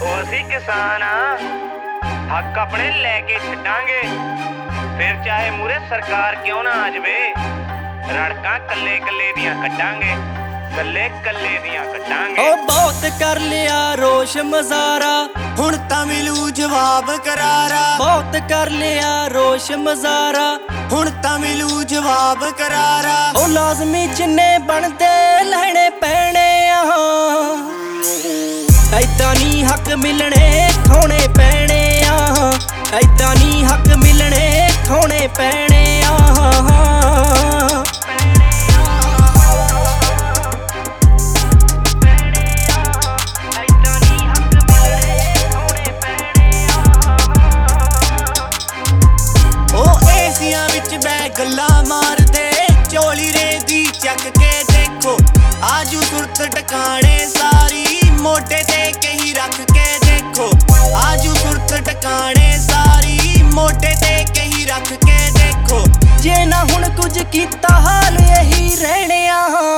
ਉਹ ਅਸੀਂ ਕਿਸਾਨ ਆ, ਹੱਕ ਆਪਣੇ ਲੈ ਕੇ ਛੱਡਾਂਗੇ, ਫਿਰ ਚਾਹੇ ਮੂਰੇ ਸਰਕਾਰ ਕਿਉਂ ਨਾ ਆ ਜਾਵੇ। ਰੜਕਾਂ ਕੱਲੇ ਕੱਲੇ ਦੀਆਂ ਕੱਢਾਂਗੇ, ਕੱਲੇ ਕੱਲੇ ਦੀਆਂ ਕੱਢਾਂਗੇ। ਉਹ ਬਹੁਤ ਕਰ ਲਿਆ ਰੋਸ਼ ਮਜ਼ਾਰਾ, ਹੁਣ ਤਾਂ ਮਿਲੂ ਜਵਾਬ ਕਰਾਰਾ। ਬਹੁਤ ਕਰ ਲਿਆ ਰੋਸ਼ ਮਜ਼ਾਰਾ, ਹੁਣ ਤਾਂ ਮਿਲੂ ਜਵਾਬ ਕਰਾਰਾ। ਉਹ ਲਾਜ਼ਮੀ ਜਿੰਨੇ ਬਣਦੇ ਲੈਣੇ ਪੈਣੇ ਆ, ਐਦਾਂ ਨੀ ਹੱਕ ਮਿਲਣੇ ਖੋਣੇ ਪੈਣੇ ਆ, ਐਦਾਂ ਨੀ ਹੱਕ ਮਿਲਣੇ ਖੋਣੇ ਪੈਣੇ ਆ। ਉਹ ਏਸੀਆਂ ਵਿੱਚ ਬੈ ਗੱਲਾਂ ਮਾਰਦੇ, ਝੋਲੀ ਰੇਦੀ ਚੱਕ ਕੇ ਦੇਖੋ, ਆਜੂ ਸੁਰਤ ਟਿਕਾਣੇ ਸਾਰੀ, ਮੋਢੇ ਤੇ ਕਹੀ ਰੱਖ ਕੇ ਦੇਖੋ। ਆਜੂ ਸੁਰਤ ਟਿਕਾਣੇ ਸਾਰੀ, ਮੋਢੇ ਤੇ ਕਹੀ ਰੱਖ ਕੇ ਦੇਖੋ। ਜੇ ਨਾ ਹੁਣ ਕੁਝ ਕੀਤਾ ਹਾਲ ਇਹੀ ਰਹਿਣਿਆ,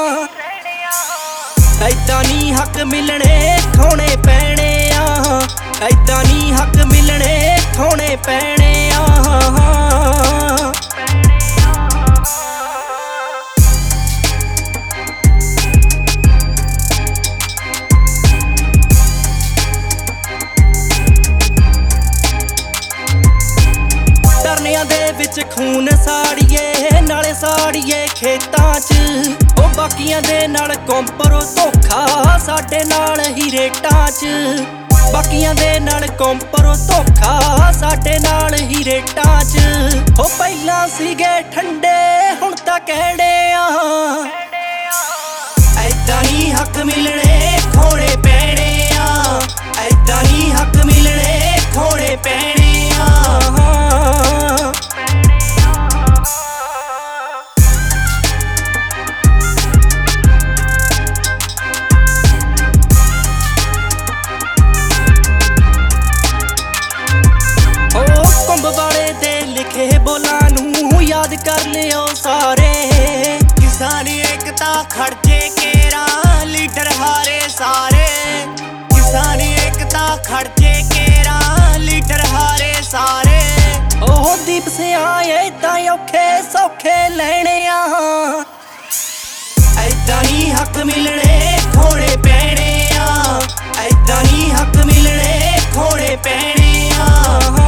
ਐਦਾਂ ਨੀ ਹੱਕ ਮਿਲਣੇ ਖੋਣੇ ਪੈਣੇ ਆ, ਐਦਾਂ ਨੀ ਹੱਕ ਮਿਲਣੇ ਖੋਣੇ ਪੈਣੇ ਆ। ਧਰਨਿਆਂ ਦੇ ਵਿੱਚ ਖੂਨ ਸਾੜੀਏ, ਨਾਲੇ ਸਾੜੀਏ ਖੇਤਾਂ 'ਚ, ਉਹ ਬਾਕੀਆਂ ਦੇ ਨਾਲ ਕੰਪਰੋ ਧੋਖਾ, ਸਾਡੇ ਨਾਲ ਹੀ ਰੇਟਾਂ 'ਚ। ਬਾਕੀਆਂ ਦੇ ਨਾਲ ਕੰਪਰੋ ਧੋਖਾ, ਸਾਡੇ ਨਾਲ ਹੀ ਰੇਟਾਂ 'ਚ। ਉਹ ਪਹਿਲਾਂ ਸੀਗੇ ਠੰਡੇ ਹੁਣ ਤਾਂ ਕਿਹੜੇ ਆ, ਐਦਾਂ ਨੀ ਹੱਕ ਮਿਲਣੇ ਖੋਣੇ ਪੈਣੇ ਆ, ਐਦਾਂ ਨੀ ਹੱਕ ਮਿਲਣੇ ਖੋਣੇ ਪੈਣੇ ਆ। ਵਾਲੇ ਦੇ ਲਿਖੇ ਬੋਲਾਂ ਨੂੰ ਯਾਦ ਕਰ ਲਿਓ ਸਾਰੇ, ਕਿਸਾਨ ਏਕਤਾ ਖੜਜੇ ਕੇਰਾ, ਲੀਡਰ ਹਾਰੇ ਸਾਰੇ। ਕਿਸਾਨ ਏਕਤਾ ਖੜਜੇ ਕੇਰਾ, ਲੀਡਰ ਹਾਰੇ ਸਾਰੇ। ਉਹ ਦੀਪ ਸਿਆਂ ਏਦਾਂ ਔਖੇ ਸੌਖੇ ਲੈਣੇ ਆ, ਐਦਾਂ ਨੀ ਹੱਕ ਮਿਲਣੇ ਖੋਣੇ ਪੈਣੇ ਆ, ਐਦਾਂ ਨੀ ਹੱਕ ਮਿਲਣੇ ਖੋਣੇ ਪੈਣੇ ਆ।